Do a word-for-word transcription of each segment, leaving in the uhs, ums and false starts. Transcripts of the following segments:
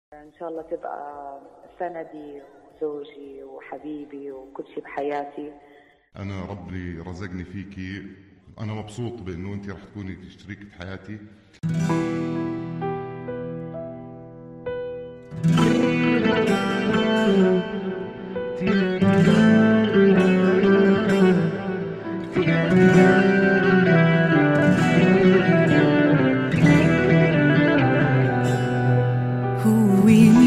إن شاء الله تبقى سندي وزوجي وحبيبي وكل شيء بحياتي. أنا ربي رزقني فيكي، أنا مبسوط بأنه أنت رح تكوني شريكة حياتي. هو مين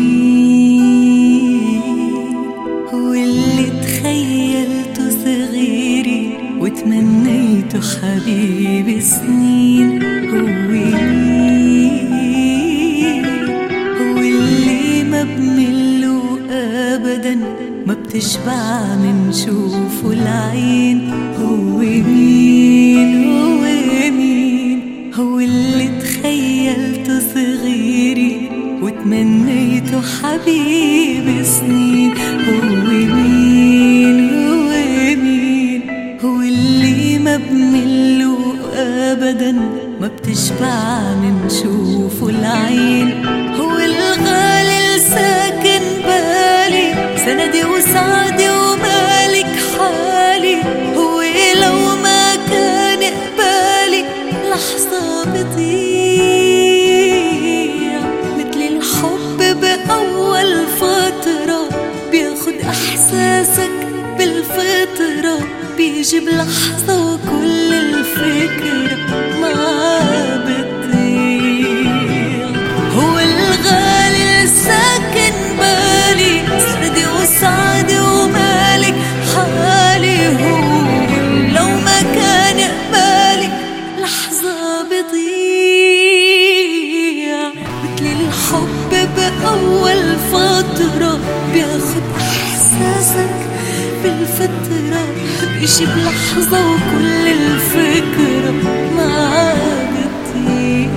هو اللي تخيلته صغيري وتمنيته حبيبي سنين؟ هو مين هو اللي ما بمله أبدا ما بتشبع من شوفه العين؟ هو مين هو مين هو اللي تخيلته صغيري وتمنيته حبيبي سنين؟ هو مين هو مين هو اللي ما بمله أبدا ما بتشبع من شوفه العين؟ هو الغالي الساكن بالي، سندي وسعدي ومالك حالي. هو لو ما كان قبالي لحظة بضيع، مثل الحب بأول فترة بياخد إحساسك بالفطرة، بيجي بلحظة وكل الفكرة ما بتضيع. هو الغالي الساكن بالي، سندي وسعدي ومالك حالي. هو لو ما كان قبالي لحظة بضيع، مثل الحب بأول فترة بياخد إحساسك بالفترة، بيجي بلحظة وكل الفكرة ما بتضيع.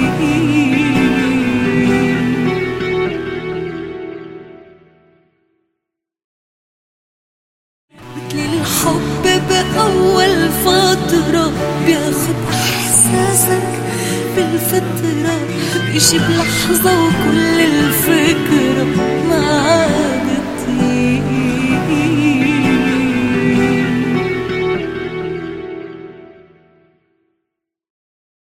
مثل الحب بأول فترة بياخد إحساسك بالفترة، بيجي بلحظة وكل الفكرة